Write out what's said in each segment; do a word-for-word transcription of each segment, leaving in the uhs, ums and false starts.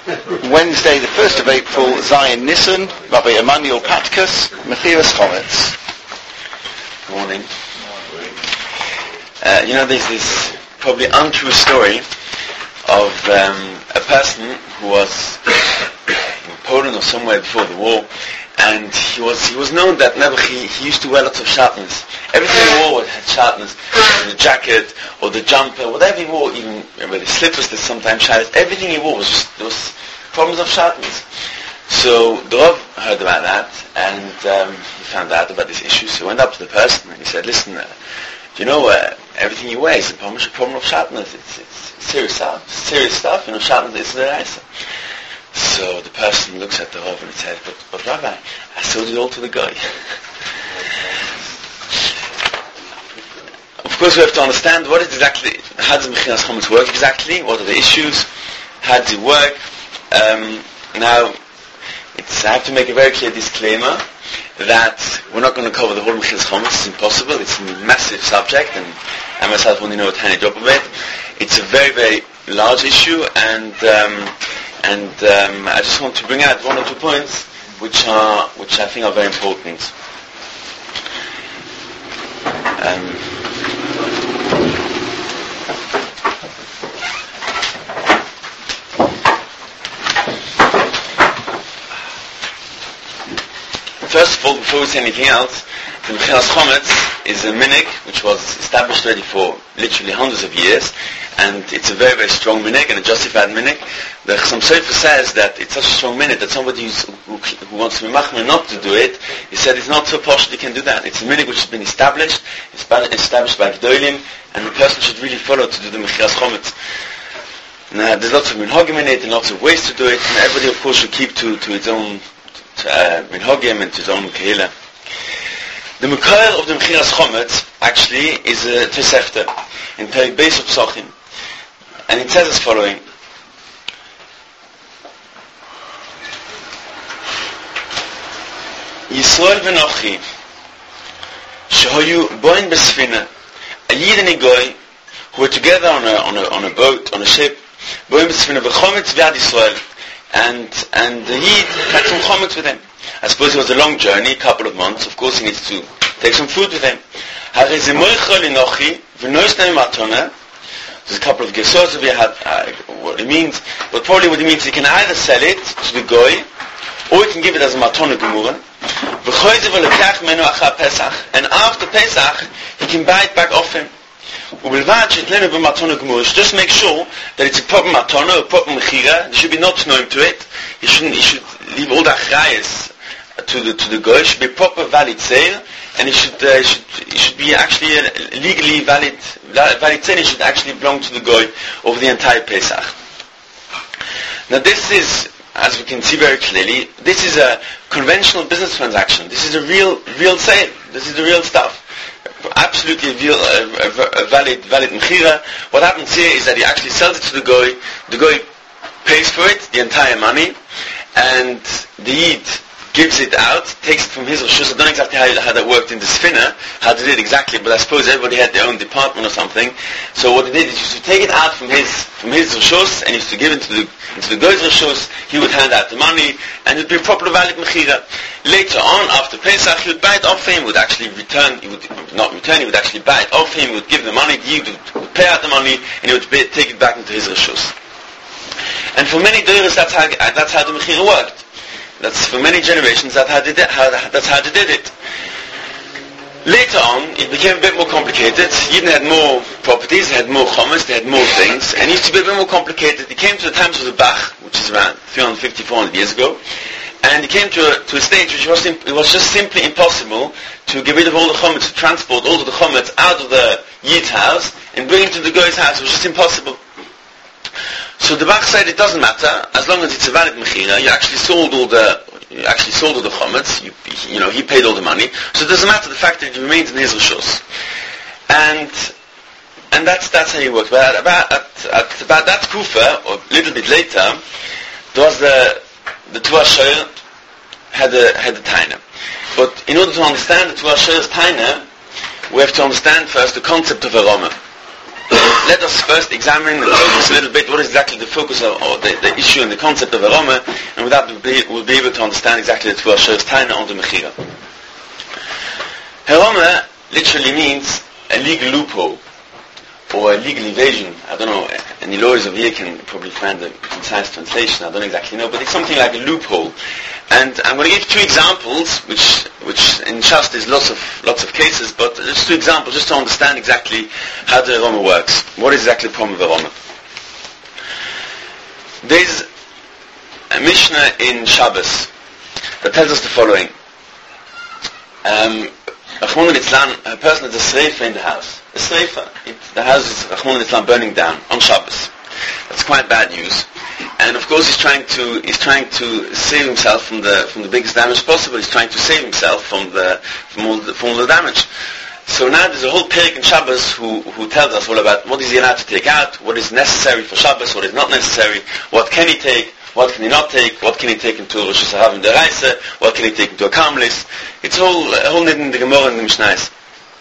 Wednesday, the first of April, Zion Nissen, Rabbi Emmanuel Patkus, Mechiras Chometz. Good morning. Uh, you know, there's this probably untrue story of um, a person who was in Poland or somewhere before the war, and he was he was known that never he, he used to wear lots of sharpness. Everything he wore had sharpness. The jacket or the jumper, whatever he wore, even with the slippers that sometimes sharpness, everything he wore was just, there was problems of sharpness. So the Rav heard about that, and um, he found out about this issue. So he went up to the person and he said, "Listen, uh, you know, uh, everything you wear is a problem, a problem of sharpness. It's, it's serious stuff. It's serious stuff. You know, sharpness is the answer." So the person looks at the Rav and he said, but, but Rabbi, I sold it all to the guy. Of course, we have to understand what is exactly, how does Mechiras Chometz work exactly? What are the issues? How does it work? Um, now, it's, I have to make a very clear disclaimer that we're not going to cover the whole Mechiras Chometz. It's impossible. It's a massive subject, and I myself only know a tiny drop of it. It's a very, very large issue, and um, and um, I just want to bring out one or two points which are which I think are very important. Um, First of all, before we say anything else, the Mechiras Chometz is a minhag which was established already for literally hundreds of years, and it's a very, very strong minhag and a justified minhag. The Chassam Sofer says that it's such a strong minhag that somebody who's, who, who wants to be machmir not to do it, he said it's not so posh that he can do that. It's a minhag which has been established, it's been established by Gdolim, and the person should really follow to do the Mechiras Chometz. Now, there's lots of minhagim in it and lots of ways to do it, and everybody, of course, should keep to, to its own Uh, minhagim and to his own kehila. The Mekayel of the Mechiras Chometz actually is a Tosefta in Perek Beis of Psachim, and it says as following: Yisrael v'nochi shehoyu boin besfina, a Yid and a Goy who were together on a on a on a boat, on a ship, boin besfina v'chometz v'ad Yisrael. And and the Yid had some chometz with him. I suppose it was a long journey, a couple of months. Of course, he needs to take some food with him. There's a couple of gessos we had. Uh, what it means, but probably what it means, he can either sell it to the goy, or he can give it as a matona gemura. And after Pesach, he can buy it back off him. Just make sure that it's a proper matana, a proper mechira. There should be no tnoim to it. He shouldn't. He should leave all the achrayas to the to the goy. It should be a proper valid sale, and it should uh, should it should be actually a legally valid valid sale. It should actually belong to the goy over the entire Pesach. Now this is, as we can see very clearly, this is a conventional business transaction. This is a real real sale. This is the real stuff. Absolutely real, uh, a valid, valid mechira. What happens here is that he actually sells it to the goy. The goy pays for it, the entire money, and the Yid gives it out, takes it from his reshus. I don't know exactly how, how that worked in the Sfina, how they did exactly, but I suppose everybody had their own department or something. So what he did is he used to take it out from his from his reshus and he used to give it to the into the goy's reshus. He would hand out the money, and it would be a proper valid mechira. Later on, after Pesach, he would buy it off him. Would actually return. He would not return. He would actually buy it off him. He would give the money. He would pay out the money, and he would pay, take it back into his reshus. And for many doros, that's how that's how the mechira worked. That's for many generations. That's how they did, how, that's how they did it. Later on, it became a bit more complicated. Yidden had more properties, they had more chometz, they had more things, and it used to be a bit more complicated. It came to the times of the Bach, which is around three hundred fifty, four hundred years ago, and it came to a, to a stage which was it was just simply impossible to get rid of all the chometz, to transport all of the chometz out of the Yid's house and bring it to the Goy's house. It was just impossible. So the Bach said it doesn't matter as long as it's a valid mechira. You actually sold all the, you actually sold all the chometz. You, you know, he paid all the money. So it doesn't matter the fact that it remains in his reshus. And and that's that's how he worked. But at about at, at about that kufa, or a little bit later, there was the the Tuah Shoel had a had a taina. But in order to understand the Tuah Shoel's taina, we have to understand first the concept of a Roma. let us first examine and focus a little bit what is exactly the focus of, or the, the issue and the concept of Aroma, and with that we'll be, we'll be able to understand exactly the two Asheres Taina on the Mechira. Aroma literally means a legal loophole, or a legal evasion. I don't know, any lawyers over here can probably find a concise translation, I don't exactly know, but it's something like a loophole. And I'm going to give two examples, which which in Shas there's lots of lots of cases, but just two examples just to understand exactly how the Aroma works. What is exactly the problem of Aroma? There's a Mishnah in Shabbos that tells us the following. Um, Rachmana litzlan, a person has a sreifa in the house. A sreifa. It, the house is Rachmana litzlan burning down on Shabbos. That's quite bad news. And of course he's trying to he's trying to save himself from the from the biggest damage possible. He's trying to save himself from the from all the, from all the damage. So now there's a whole parak in Shabbos who who tells us all about what is he allowed to take out, what is necessary for Shabbos, what is not necessary, what can he take, what can he not take, what can he take into Rosh Hashanah Deraisa, what can he take into a Karmelis. It's all a whole nid in the Gemara and the Mishnayos.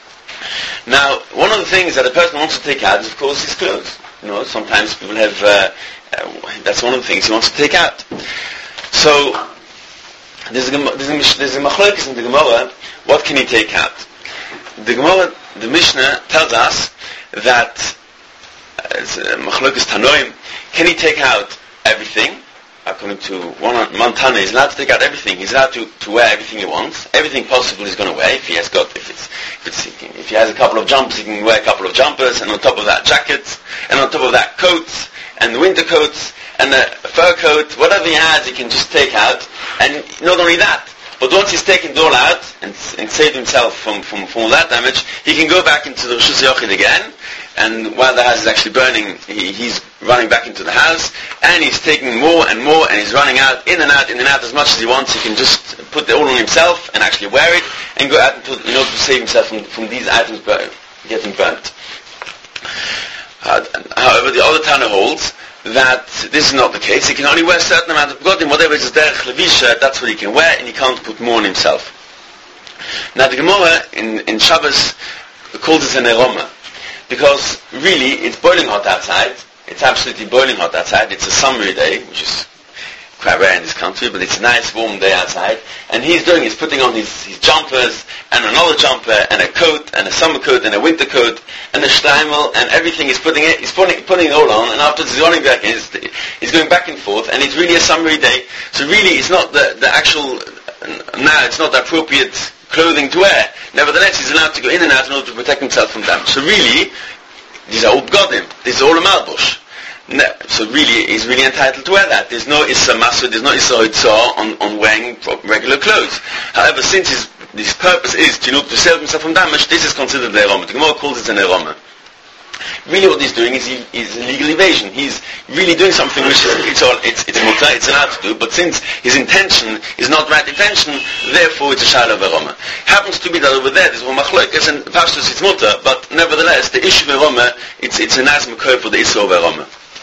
Now, one of the things that a person wants to take out is, of course, his clothes. You know, sometimes people have, uh, uh, that's one of the things he wants to take out. So, there's a, there's a, there's a machlokes in the Gemara, what can he take out? The Gemara, the Mishnah tells us that, uh, machlokes Tanoim, can he take out everything? According to one Montana, he's allowed to take out everything. He's allowed to, to wear everything he wants. Everything possible he's going to wear. If he has got, if it's, if it's, if he has a couple of jumpers, he can wear a couple of jumpers, and on top of that jackets, and on top of that coats, and the winter coats, and the fur coat, whatever he has, he can just take out. And not only that, but once he's taken it all out and, and saved himself from, from, from all that damage, he can go back into the Rosh Hashanah again. And while the house is actually burning, he, he's running back into the house, and he's taking more and more, and he's running out, in and out, in and out as much as he wants. He can just put it all on himself and actually wear it, and go out into, in order to save himself from, from these items burn, getting burnt. Uh, however, the other Tana holds that this is not the case. He can only wear a certain amount of begodim, whatever is derech levisha, that's what he can wear, and he can't put more on himself. Now the Gemara in, in Shabbos calls it an aroma. Because really, it's boiling hot outside. It's absolutely boiling hot outside. It's a summery day, which is quite rare in this country, but it's a nice warm day outside. And he's doing, he's putting on his, his jumpers, and another jumper, and a coat, and a summer coat, and a winter coat, and a shleimel, and everything. He's putting it, he's putting, putting it all on, and afterwards he's running back, and he's, he's going back and forth, and it's really a summery day. So really, it's not the, the actual, now it's not the appropriate clothing to wear. Nevertheless, he's allowed to go in and out in order to protect himself from damage. So really, these are all begodim. This is all a malbush. No, so really, he's really entitled to wear that. There's no issa masu, there's no issa hoitzah on, on wearing regular clothes. However, since his, his purpose is to, you know, to save himself from damage, this is considered the aroma. The Gemara calls it an aroma. Really what he's doing is he, he's illegal evasion. He's really doing something which is, it's all, it's, it's mutter, it's allowed to do, but since his intention is not right intention, therefore it's a shayla of aroma. Happens to be that over there, there's one machlokes, and pashtus it's mutter, but nevertheless, the issue of aroma, it's, it's a nice makor for the issue of aroma.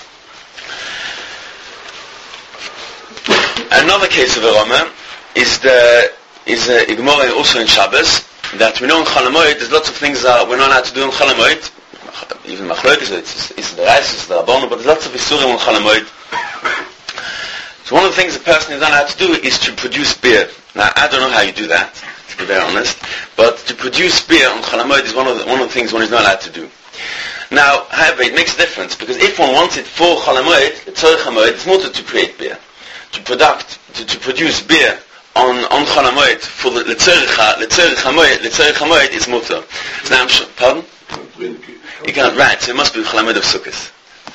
Another case of aroma is the, is a Gemara also in Shabbos, that we know in Chol Hamoed, there's lots of things that we're not allowed to do in Chol Hamoed. Even machlokes, it's, it's the rice, it's the rabbanon, but there's lots of isurim on Chol Hamoed. So one of the things a person is not allowed to do is to produce beer. Now, I don't know how you do that, to be very honest, but to produce beer on Chol Hamoed is one of the, one of the things one is not allowed to do. Now, however, it makes a difference, because if one wants it for Chol Hamoed, Tzorech Hamoed, it's mutter to create beer. To product, to, to produce beer on on Chol Hamoed for the Tzorech Hamoed, Tzorech Hamoed is mutter. So now I'm sure, pardon? You can't write, so it must be Chol Hamoed of Sukkot.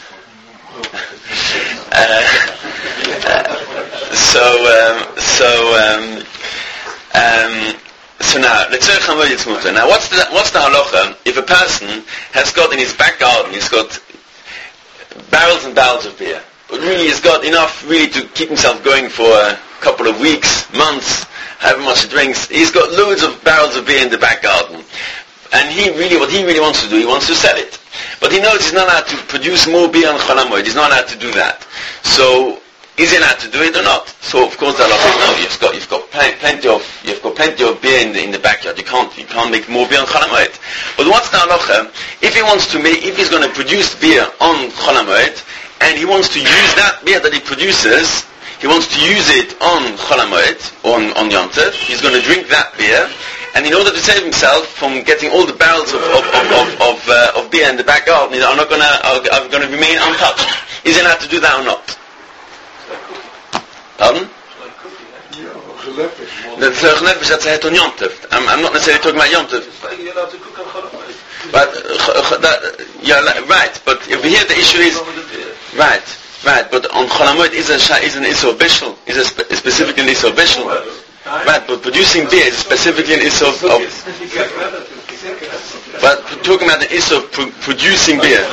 uh, uh, so, um, so, um, um, so now, L'tzorech Hamoed it's mutter. Now, what's the what's the halacha if a person has got in his back garden, he's got barrels and barrels of beer, but really he's got enough really to keep himself going for a couple of weeks, months, however much he drinks. He's got loads of barrels of beer in the back garden. And he really, what he really wants to do, he wants to sell it. But he knows he's not allowed to produce more beer on Chol Hamoed. He's not allowed to do that. So, Is he allowed to do it or not? So of course the halacha is no. You've got you've got pl- plenty of you've got plenty of beer in the in the backyard. You can't you can't make more beer on Chol HaMoed. But what's the halacha? If he wants to make if he's going to produce beer on Chol HaMoed and he wants to use that beer that he produces, he wants to use it on Chol HaMoed on on Yom Tov. He's going to drink that beer. And in order to save himself from getting all the barrels of of of of, of, uh, of beer in the back garden, are not going to are, are going to remain untouched. Is he allowed to do that or not? Pardon? The Tzorech Nefesh, that's a het on Yom Tov. I'm, I'm not necessarily talking about Yom Tov. But uh, that, yeah, right. But over here the issue is right, right. But on Chol HaMoed is a is an Isur Bishul, is a, spe- a specific Isur Bishul. Right, but producing beer is specifically an issue of, of but talking about the issue of pro- producing beer.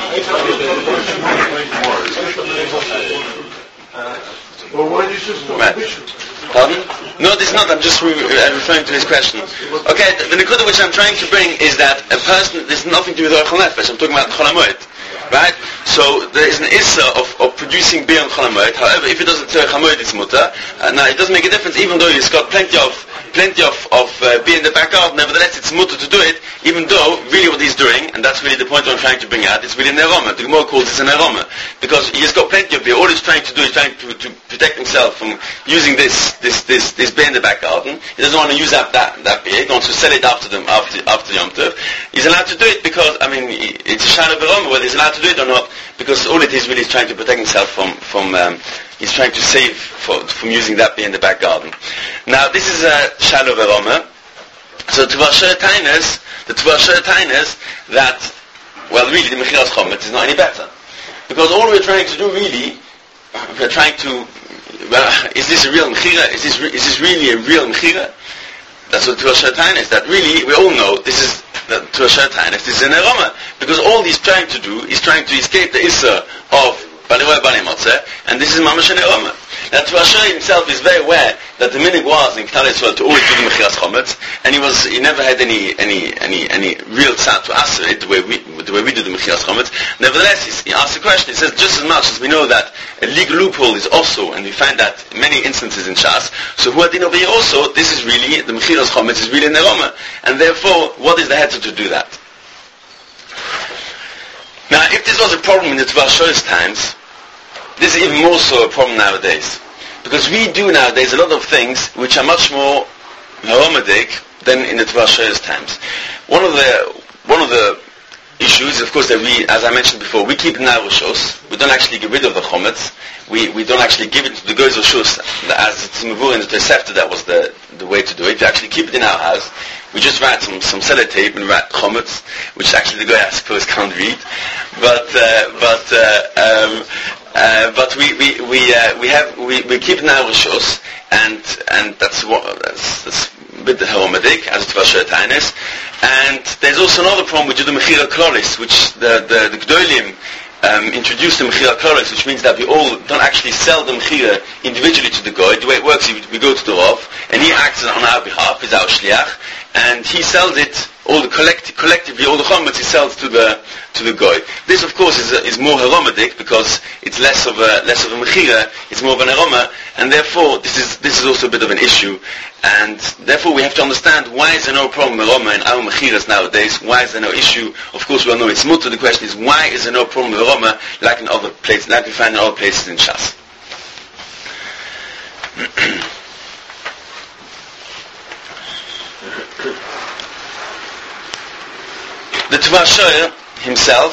Well, why did you just right. Pardon? No, this is not. I'm just re- uh, referring to his question. Okay, the, the nekuda which I'm trying to bring is that a person, there's nothing to do with Chol Nefesh. I'm talking about Chol HaMoed. Right? So there is an issa of, of producing beer on Chol HaMoed. However, if it doesn't Tzorech HaMoed, it's mutter. Uh, now, it doesn't make a difference, even though he's got plenty of plenty of, of uh, beer in the backyard. Nevertheless, it's mutter to do it, even though really what he's doing, and that's really the point I'm trying to bring out, it's really an aroma. The Gemara calls this an aroma. Because he's got plenty of beer. All he's trying to do is trying to, to protect himself from using this this this this beer in the back garden. He doesn't want to use up that that beer. He wants to sell it after them after after Yom Tov. He's allowed to do it because I mean it's a shadow of aroma whether he's allowed to do it or not. Because all it is really is trying to protect himself from from um, he's trying to save for, from using that beer in the back garden. Now this is a shadow of aroma. So Tvasher Tainus, the Tvasher Tainus that well really the Mechiras Chometz is not any better. Because all we're trying to do really, we're trying to, well, is this a real mechira? Is this re- is this really a real mechira? That's what Tvasher Tainus is. That really, we all know this is Tvasher Tainus. This is an aroma. Because all he's trying to do is trying to escape the issa of Baliroy Bali Motzeh, and this is Mamash and aroma. Now Tvasher himself is very aware that the minig was in K'nai Yisrael to always do the Mechiras Chometz, and he was he never had any any any any real tzad to answer it the way we the way we do the Mechiras Chometz. Nevertheless, he asked the question. He says just as much as we know that a legal loophole is also, and we find that in many instances in Shas. So who had over here also, this is really the Mechiras Chometz is really an aroma, and therefore, what is the heter to do that? Now, if this was a problem in the Tvasher's times, this is even more so a problem nowadays. Because we do nowadays a lot of things which are much more aromatic than in the Tvasher's times. One of the one of the issues, of course, that we, as I mentioned before, we keep it in our Roshos. We don't actually get rid of the Chometz. We we don't actually give it to the Goy's Roshos as it's Mavur in the Tosefta. That was the the way to do it. We actually keep it in our house. We just write some some sellotape and write Chometz, which actually the Goy, I suppose, can't read. But uh, but uh, um, uh, but we we we uh, we have we, we keep it in our Roshos, and and that's what that's that's a bit the Haromadik as it was Tainus. And there's also another problem with the Mechira Kloris, which the the, the Gdolim um, introduced the Mechira Kloris, which means that we all don't actually sell the Mechira individually to the Goy. The way it works is we go to the Rav, and he acts on our behalf, he's our Shliach, and he sells it, all the collect, collectively, all the Chometz he sells to the to the Goy. This, of course, is is more Haromadik, because it's less of a less of a Mechira, it's more of an aroma, and therefore this is this is also a bit of an issue. And therefore we have to understand why is there no problem with aroma in our Mechiras nowadays, why is there no issue? Of course we all know it's mutter. The question is why is there no problem with aroma like in other places, like we find in other places in Shas. The Tvasher himself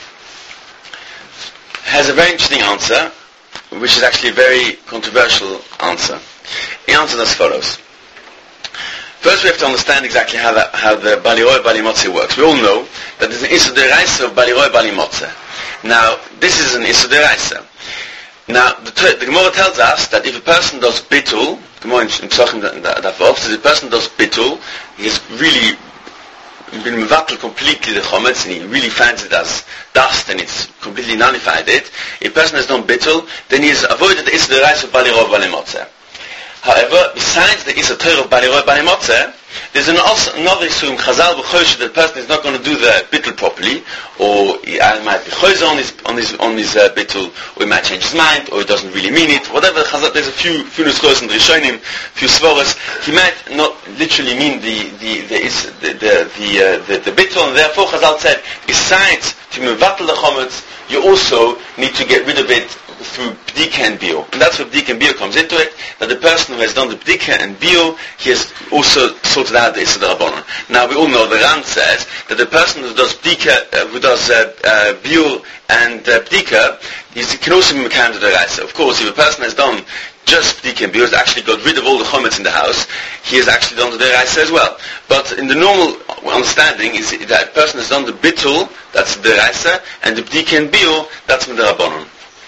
has a very interesting answer, which is actually a very controversial answer. He answers as follows. First we have to understand exactly how, that, how the Baliroy Bali Motzeh works. We all know that there's an Issur Deraisa of Baliroy Bali Motzeh. Now, this is an Issur Deraisa. Now, the, the Gemara tells us that if a person does Bitul, Gemara in Pesachim Davov says if a person does Bitul, he has really been mevatel completely the Chometz, and he really finds it as dust, and it's completely nullified it. If a person has done Bitul, then he has avoided the Issur Deraisa of Baliroy Bali Motzeh. However, besides the Issa Torah of Bali Roy Bali Motzeh, there's an also another issue in Chazal B'Chosh that the person is not going to do the bittul properly, or he might be choiz on his on his on his uh, bittul, or he might change his mind, or he doesn't really mean it. Whatever Chazal, there's a few few nuschos and rishonim, few svaros. He might not literally mean the the the is the the the, uh, the, the bittul, and therefore Chazal said, besides to mevatel the chometz, you also need to get rid of it through bdika and bio. And that's where bdika and bio comes into it, that the person who has done the bdika and bio, he has also sorted out the Issa D'Rabbanan. Now we all know the Ran says that the person who does bdika, uh, who does uh, uh, bio and uh, bdika, he can also be mekayem the D'Oraisa. Of course, if a person has done just bdika and bio, has actually got rid of all the chometz in the house, he has actually done the D'Oraisa as well. But in the normal understanding is that a person has done the bittul, that's the D'Oraisa, and the bdika and bio, that's the D'Rabbanan.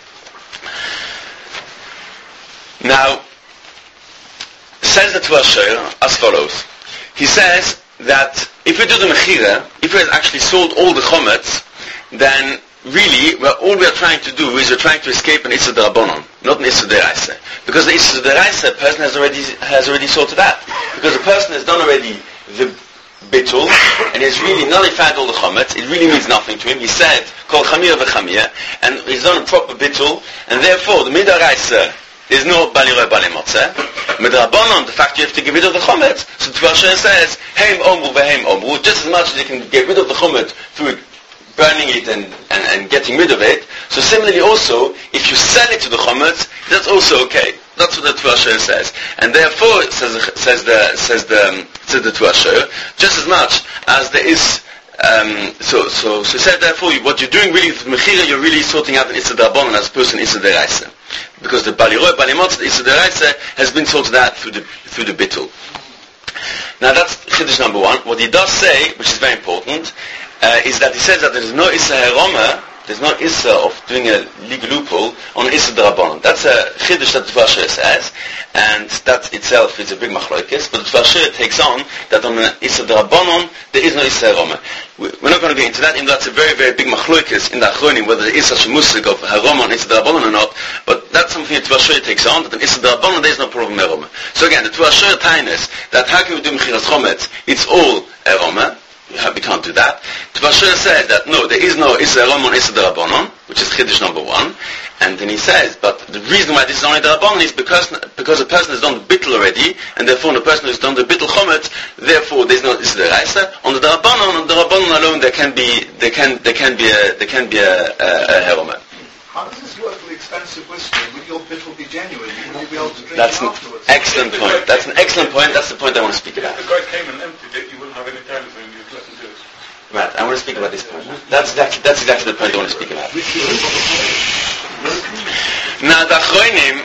Now, says the Tuva Shoyer as follows. He says that if we do the Mechira, if we have actually sold all the chometz, then really, well, all we are trying to do is we're trying to escape an Issa D'Rabbanan, not an Issa D'Oraisa. Because the Issa D'Oraisa, a person has already has already sorted out. Because the person has done already the bittul, and he's really nullified all the chometz. It really means nothing to him. He said, Kol Chamir v'Chamir, and he's done a proper bittul, and therefore the Midoraisa is no Bali Roy Bali Motzeh. Midrabanan, the fact you have to get rid of the chometz. So Tuva Shoyer says, Heim Omru v'Heim Omru, just as much as you can get rid of the chometz through burning it and, and, and getting rid of it. So similarly also, if you sell it to the chometz, that's also okay. That's what the Tuva Shoyer says. And therefore, says, says the, says the, um, says the Tuva Shoyer, just as much as there is, um, so, so, so he said therefore, what you're doing really with Mechira, you're really sorting out an Issa D'Rabbanan as opposed to an Issa D'Oraisa. Because the Bali Roy, Bali Motzeh, the Issa D'Oraisa has been sorted out through the, through the bittul. Now that's Chiddush number one. What he does say, which is very important, uh, is that he says that there is no Issa Heroma, there's no Issa of doing a legal loophole on Issa D'Rabbanan. That's a Chiddush that the Tuva Shoyer says, and that itself is a big machlokes, but the Tuva Shoyer takes on that on an Issa D'Rabbanan, there is no Issa Heroma. We're not going to get into that, even though that's a very, very big machlokes in the Achronim, whether there is such a musig of Heroma on Issa D'Rabbanan or not, but that's something the Tuva Shoyer takes on, that on Issa D'Rabbanan there is no problem Heroma. So again, the Tuva Shoyer tainus, that how can we do Mechiras Chometz, it's all Heroma. We can't do that. Tuva Shoyer said that no, there is no Issa Heroma on Issa D'Rabbanan, which is Chiddush number one. And then he says, but the reason why this is only D'Rabbanan is because because a person has done the bittul already, and therefore the person who has done the bittul chometz, therefore there is no Issa D'Oraisa. On the D'Rabbanan, on the D'Rabbanan alone, there can be there can there can be a there can be a, a, a heroma. How does this work with expensive whiskey? Would your bittul be genuine? Would you be able to drink That's it an afterwards? excellent point. That's an excellent point. That's the point I want to speak about. If the guy came and emptied it, you wouldn't have any time for him. You'd let him do it. Right, I want to speak about this point. That's exactly that's exactly the point I want to speak about. Now the Achronim,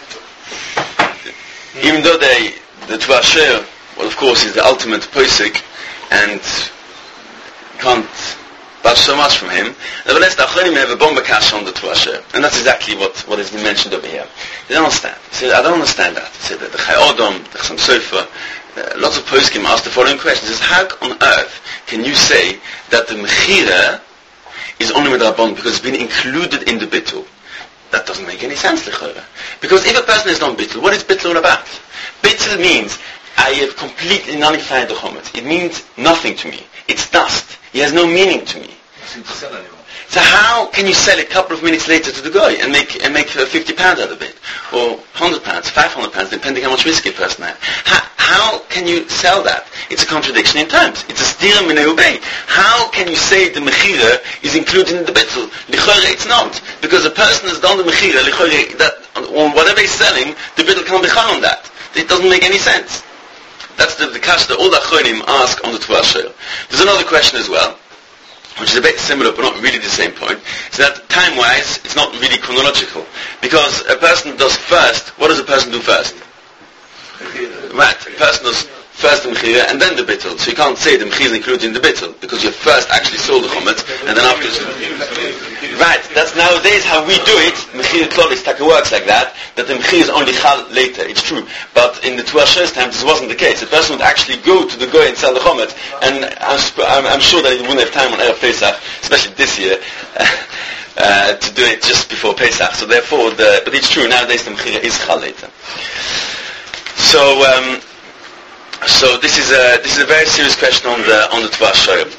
even though they, the Tuva Shoyer, well of course is the ultimate posik, and can't budge so much from him, nevertheless the Achronim have a bomba cash on the Tuva Shoyer, and that's exactly what, what has been mentioned over here. They don't understand. He said, I don't understand that. He said that the Chai Odom, the Chassam Sofer, uh, lots of poskim asked the following question. He says, how on earth can you say that the Mechira is only with Rabban because it's been included in the bittul? That doesn't make any sense, L'chora. Because if a person has done bittul, what is bittul all about? Bittul means, I have completely nullified the chometz. It means nothing to me. It's dust. It has no meaning to me. So how can you sell it a couple of minutes later to the guy and make and make uh, fifty pounds out of it? Or one hundred pounds, five hundred pounds, depending how much whiskey a person has. How, how can you sell that? It's a contradiction in terms. It's a stira minei ubei. How can you say the mechira is included in the bittul? L'chora it's not. Because a person has done the mechira, l'chora, that on whatever he's selling, the bittul can't be chal on that. It doesn't make any sense. That's the, the kasha that all the achronim ask on the Tuva Shoyer. There's another question as well, which is a bit similar but not really the same point, is that time-wise, it's not really chronological. Because a person does first, what does a person do first? Right, a person does first the mechira and then the bittul. So you can't say the mechira is included in the bittul, because you first actually sold the chometz, and then afterwards... Right, that's nowadays how we do it. Mechira klolis taka works like that, that the mechira is only chal later, it's true. But in the Tuva Shoyer's time, this wasn't the case. A person would actually go to the goy and sell the chometz, and I'm, I'm, I'm sure that he wouldn't have time on Erev Pesach, especially this year, uh, to do it just before Pesach. So therefore, the, but it's true, nowadays the mechira is chal later. So, um, so this is a this is a very serious question on the on the Tvah Shoyim.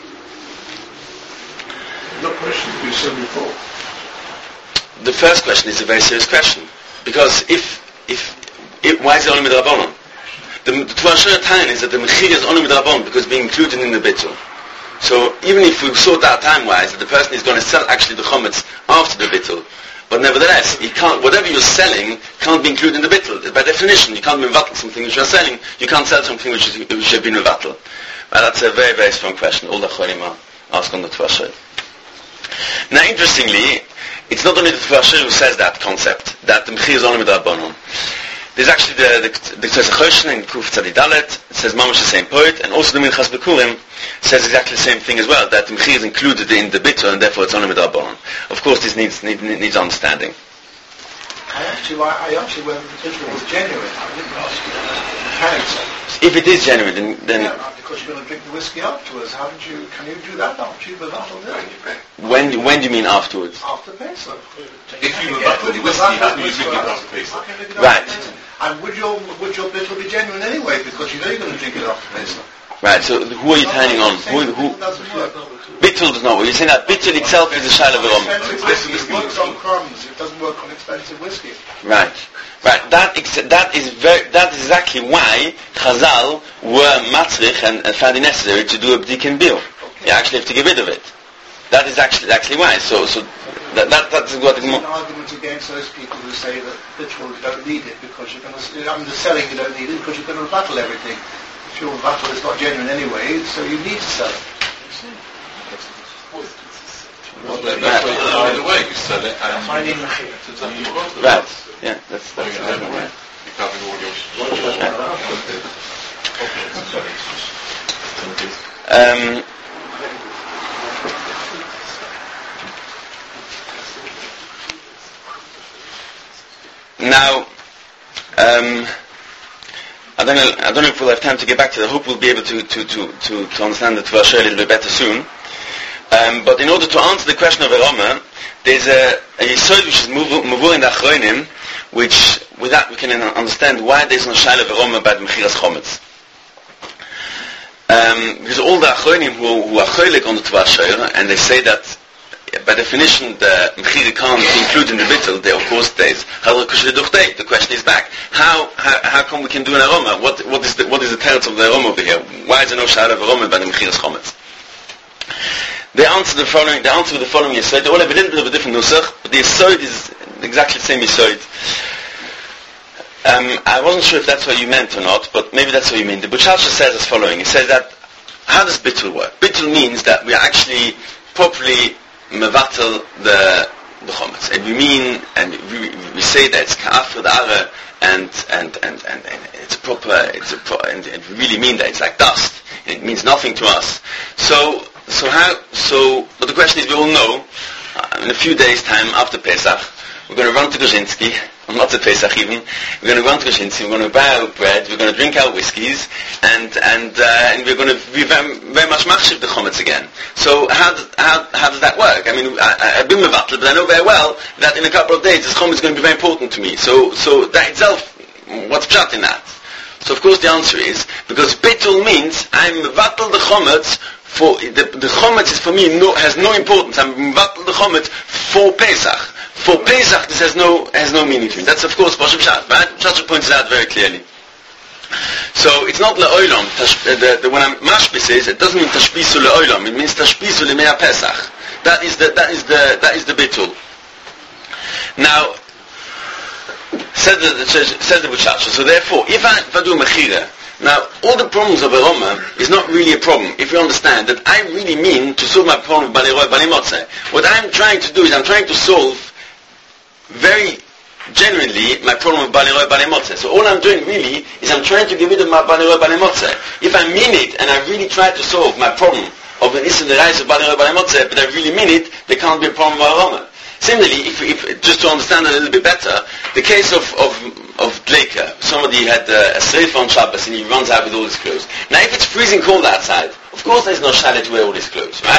No question you said before. The first question is a very serious question because if if, if why is it only midrabanan? The the Tvah Shoyim time is that the mechira is only midrabanan because it's being included in the bittul. So even if we sort out time-wise that the person is going to sell actually the chometz after the bittul, but nevertheless, he can't, whatever you're selling can't be included in the bittul. By definition, you can't be mevatel something which you're selling. You can't sell something which, is, which should be mevatel. Well, that's a very, very strong question. All the cholim ask on the Tvah Shoyim. Now, interestingly, it's not only the Tvah Shoyim who says that concept, that the mechir is only midrabanan. There's actually the the Ktosei Choshen in Kuf Tzadi Dalet. It says mamash the same point, and also the Minchas Bikurim says exactly the same thing as well. That the mechir is included in the bittul, and therefore it's only midrabanan. Of course, this needs need, needs understanding. I actually, I actually went with the bittul was genuine. I didn't ask you. Mechanics. If it is genuine, then, then yeah, because you're going to drink the whiskey afterwards. How did you? Can you do that after you've mevatel it? when when do you mean afterwards? After Pesach. If you mevatel the whiskey, how do you drink it after Pesach? Right. And would your would your bittul be genuine anyway? Because you know you're going to drink it after Pesach. Right. So who are you turning on? Who who? Bittul does not work. You're saying that bittul itself is a shayla v'rom. It works on crumbs. It doesn't work on expensive whiskey. Right. Right, that ex- that is very, that is exactly why Chazal were matzrich and, and found it necessary to do a bdik and bil. You actually have to get rid of it. That is actually actually why. So so that that that's what There's is an more. argument against those people who say that bittul you don't need it because you're going to. I'm just selling you don't need it because you're going to battle everything. If your battle is not genuine anyway, so you need to sell it. Well, then that's why, either way, you sell it and Finding Right. Yeah, that's that's exactly right. you're covering all your... Um, now, um, I don't know. I don't know if we'll have time to get back to that. I hope we'll be able to to to to, to understand the Tvah Shoyim a little bit better soon. Um, but in order to answer the question of Eroma, there's a, a yesod which is muvur in the Achronim, which with that we can understand why there's no shayla of Eroma by the mechiras chometz. Um, because all the Achronim who, who are cholik on the Tvah Shoyim, and they say that by definition the mechira can't be included in the bittul, they of course stays. The question is back: how how how come we can do an Eroma? What what is the what is the teretz of the Eroma over here? Why is there no shayla of Eroma by the mechiras chometz? They answer the following. They answer with the following yesod. They all have a little bit of a different nusach, but the yesod is exactly the same yesod. Um, I wasn't sure if that's what you meant or not, but maybe that's what you mean. The Buchacha says as following. He says that how does bittul work? Bittul means that we are actually properly mevatel the the chometz, and we mean and we, we say that it's ka'afir da'ara, and and and and and it's a proper it's a pro, and, and we really mean that it's like dust. It means nothing to us. So. So how? So, but the question is, we all know, uh, in a few days' time after Pesach, we're going to run to Grushinsky, or not to Pesach even. We're going to run to Grushinsky. We're going to buy our bread. We're going to drink our whiskies, and and uh, and we're going to be very, very much machshiv the chometz again. So how does how how does that work? I mean, I, I've been mevatel, but I know very well that in a couple of days this chometz is going to be very important to me. So so that itself, what's pshat in that? So of course the answer is because bittul means I'm mevatel the chometz. For the, the chometz is for me no, has no importance. I'm mevatel the chometz for Pesach. For Pesach, this has no has no meaning to me. That's of course Pashup Pshat. Right? Pshat points it out very clearly. So it's not leolam. The, the, when I'm mashbis says it doesn't mean tashbisu leolam. It means tashbisu lemea Pesach. That is the that is the that is the bittul. Now, said the says the Buchacha. So therefore, if I, if I do mechira. Now, all the problems of Eroma is not really a problem if you understand that I really mean to solve my problem of Balei Roy, Balei Motzei. What I'm trying to do is I'm trying to solve very genuinely my problem of Balei Roy, Balei Motzei. So all I'm doing really is I'm trying to get rid of my Balei Roy, Balei Motzei. If I mean it and I really try to solve my problem of an issue the rise of Balei Roy, Balei Motzei, but I really mean it, there can't be a problem of Eroma. Similarly, if, if just to understand a little bit better, the case of of, of Dleika, somebody had uh, a sreifa on Shabbos and he runs out with all his clothes. Now, if it's freezing cold outside, of course there's no shalit to wear all his clothes, right?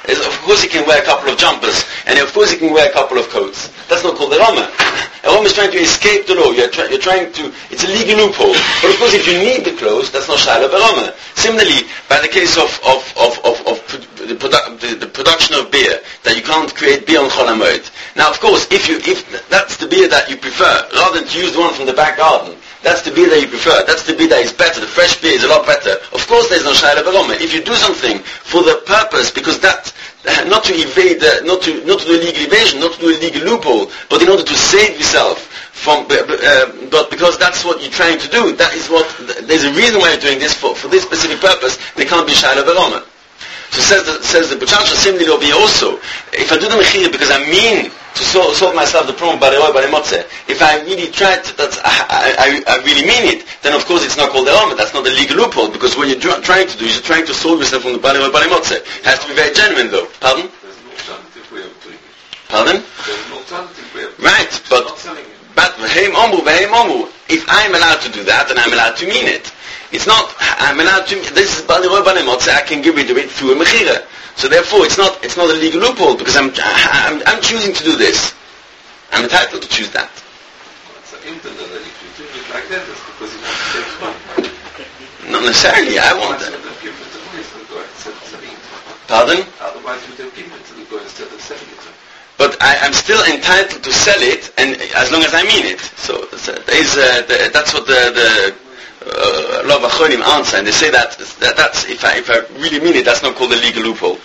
is, of course he can wear a couple of jumpers, and of course he can wear a couple of coats. That's not called a Rama. A Rama is trying to escape the law. You're, try, you're trying to, it's a legal loophole. But of course if you need the clothes, that's not Shaila Barama. Similarly, by the case of, of, of, of, of the, produ- the, the production of beer, that you can't create beer on Chol HaMoed. Now of course, if you, if that's the beer that you prefer, rather than to use the one from the back garden, that's the beer that you prefer. That's the beer that is better. The fresh beer is a lot better. Of course, there's no Shaila Barama. If you do something for the purpose, because that, not to evade, uh, not to not to do a legal evasion, not to do a legal loophole, but in order to save yourself from, uh, uh, but because that's what you're trying to do. That is what. There's a reason why you're doing this for for this specific purpose. There can't be Shaila Barama. So says the says the Buchanan similarly over here also. If I do the mechira because I mean to solve, solve myself the problem by the by the motze, if I really try to, that's I, I, I really mean it, then of course it's not called the Rama. That's not a legal loophole, because what you're trying to do is you're trying to solve yourself from the by the by the motze. It has to be very genuine though. Pardon? There's an alternative way of doing it. Pardon? There's an alternative way of doing right, it. but Not selling it. but v'heim omu v'heim omu. If I'm allowed to do that, then I'm allowed to mean it. It's not. I'm allowed to. This is bali roy bali motze. I can give rid of it through a mechira. So therefore, it's not it's not a legal loophole, because I'm I'm, I'm choosing to do this. I'm entitled to choose that. It's an internet that if you do it like that, it's because you want to save money. Not necessarily. I want that. Otherwise, you would have given it to the instead of going instead of selling it. Pardon? Otherwise, you would have given it to the guy instead of selling it. But I, I'm still entitled to sell it, and as long as I mean it. So there is, uh, the, that's what the the uh, Rav Achonim answer, and they say that, that that's if I if I really mean it, that's not called a legal loophole.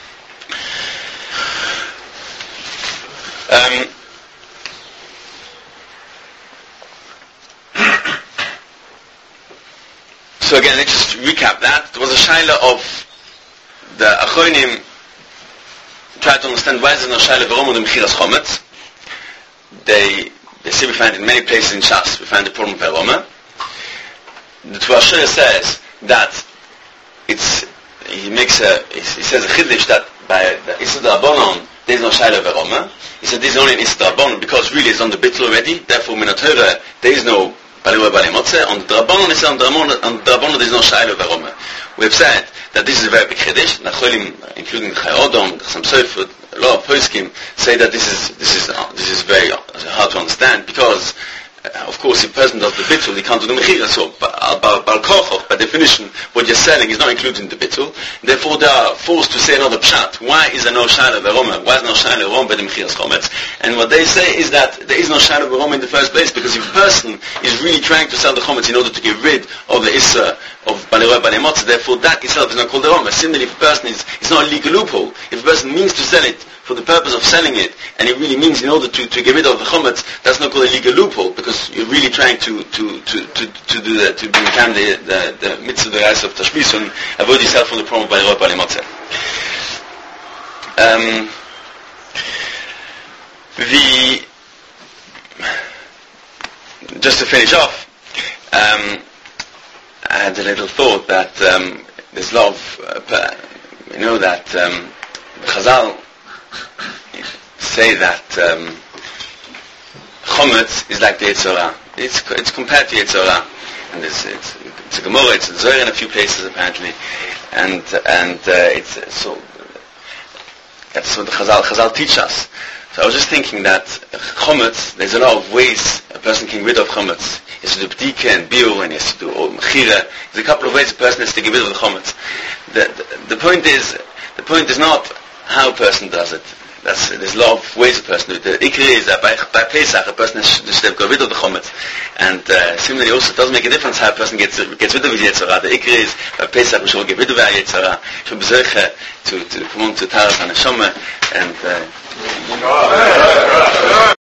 Um, So again, let's just recap that. There was a shaila of the Achonim tried to understand why is there no shaila Barama the Mechiras Chometz. They they say we find in many places in Shas we find the problem of Barama. The Tvashir says that it's he makes a he says a chiddush that by the Issa D'Rabbanan there is no shaila Barama. He said this is only in Issa D'Rabbanan because really it's on the Bittul already. Therefore, in the Torah there is no Bali Bali Motze. On the Drabbanon, on the Drabbanon, there is no Shaila Barama. We have said that this is a very big chiddush. Nacholim, including Chai Odom, some Sefer, a lot of poskim say that this is this is uh, this is very uh, hard to understand, because uh, of course if a person does the bittul, he can't do the mechira. So Bal Kochoch, by definition, what you're selling is not included in the bittul. Therefore, they are forced to say another pshat. Why is there no Shaila Barama? Why is there no Shaila Barama by the Mechiras Chometz? And what they say is that there is no Shaila Barama in the first place, because if a person is really trying to sell the Chometz in order to get rid of the Issa of Bali Roy Bali Motze, therefore that itself is not called the Rama. Similarly, if a person is, it's not a legal loophole. If a person means to sell it for the purpose of selling it, and it really means in order to, to get rid of the Chometz, that's not called a legal loophole, because you're really trying to to to to, to do that, to become the the, the mitzvah the rise of Tashmis and avoid yourself from the problem of Bali Roy Bali Motze. Um, the just to finish off, um, I had a little thought that um, there's a lot of, uh, you know, that um, Chazal say that um, Chometz is like the Yetzer Hara. It's it's compared to Yetzer Hara, and it's it's, it's a Gemara, it's a Zohar in a few places apparently, and and uh, it's so that's what the Chazal Chazal teach us. So I was just thinking that Chometz, there's a lot of ways a person can get rid of Chometz. He has to do B'dika and Biur, and he has to do Mechira. There's a couple of ways a person has to get rid of the Chometz. The, the, the point is, the point is not how a person does it. That's, there's a lot of ways a person does it. The Ikri is that by, by Pesach a person has to get rid of the Chometz. And uh, similarly also, it doesn't make a difference how a person gets gets rid of his Yetzer Hara. The Ikri is by Pesach we should get rid of our Yetzer Hara. We should be to, to come on to Taras HaNeshama and uh,